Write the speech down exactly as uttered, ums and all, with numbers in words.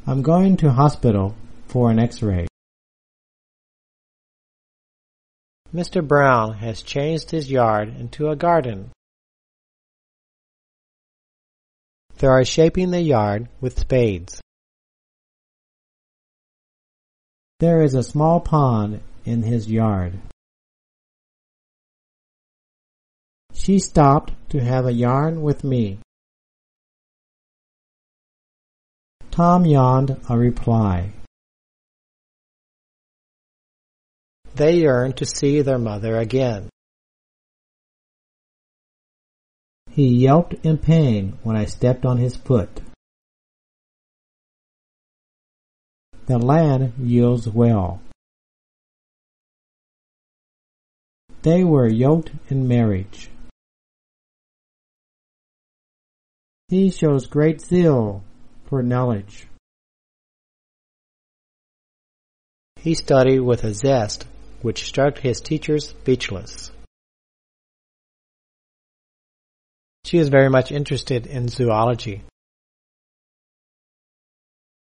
I'm going to hospital for an x-ray. Mister Brown has changed his yard into a garden. They are shaping the yard with spades. There is a small pond in his yard. She stopped to have a yarn with me. Tom yawned a reply. They yearned to see their mother again. He yelped in pain when I stepped on his foot. The lad yields well. They were yoked in marriage. He shows great zeal for knowledge. He studied with a zest which struck his teachers speechless. She is very much interested in zoology.